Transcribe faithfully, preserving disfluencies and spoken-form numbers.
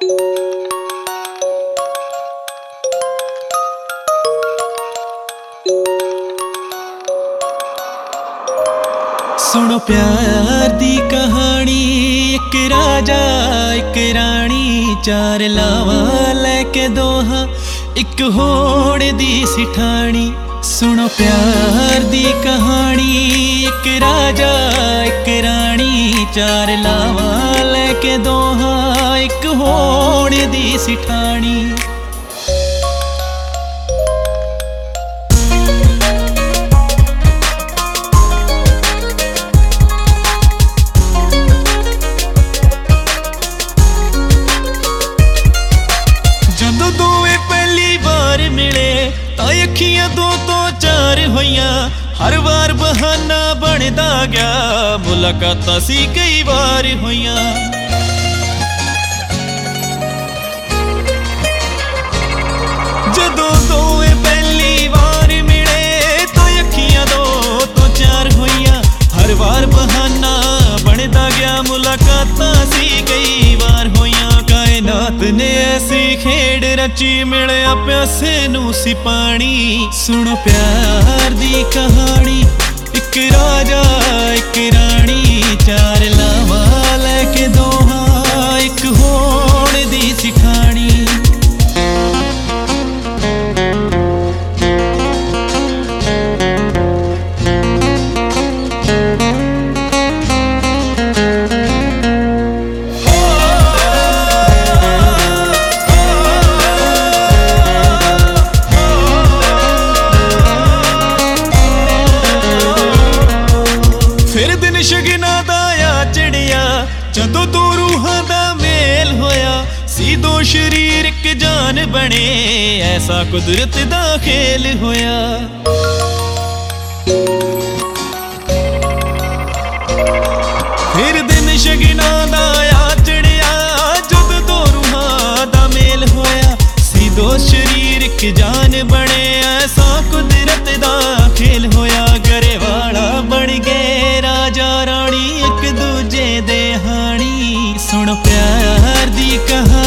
सुनो प्यार दी कहानी, एक राजा एक रानी, चार लावा लैके दोहा एक होड़ दी सिठानी। सुनो प्यार दी कहानी, एक राजा एक रानी, चार लावा लैके दोहा एक होड़ दी सिठानी। अखियां दो तो चार होइया, हर बार बहाना बनदा गया, मुलाकातां सी कई बार होइया। जदों दोवें पहली बार मिले तो अखियां दो तो चार होइया, हर बार बहाना बनदा गया, मुलाकातां सी कई बार होइया। कायनात ने ऐसी खेड़ रची, मिलिया प्यासे नू सी पानी। सुनो प्यार दी कहानी, एक राजा एक रानी, चार लावा लैके दोहा एक होड़ दी सिठानी। शगना दा या चढ़िया, जदों दो रूहां दा मेल होया, सी दो शरीर एक जान बने, ऐसा कुदरत दा खेल होया। फिर दिन शगना दा या चढ़िया, जदों दो रूहां दा मेल होया, सी दो शरीर एक जान बने, ऐसा कुदरत दा खेल होया। घरे वाला बन गए राजा रानी, एक दूजे दे हानी। सुनो प्यार दी कहानी।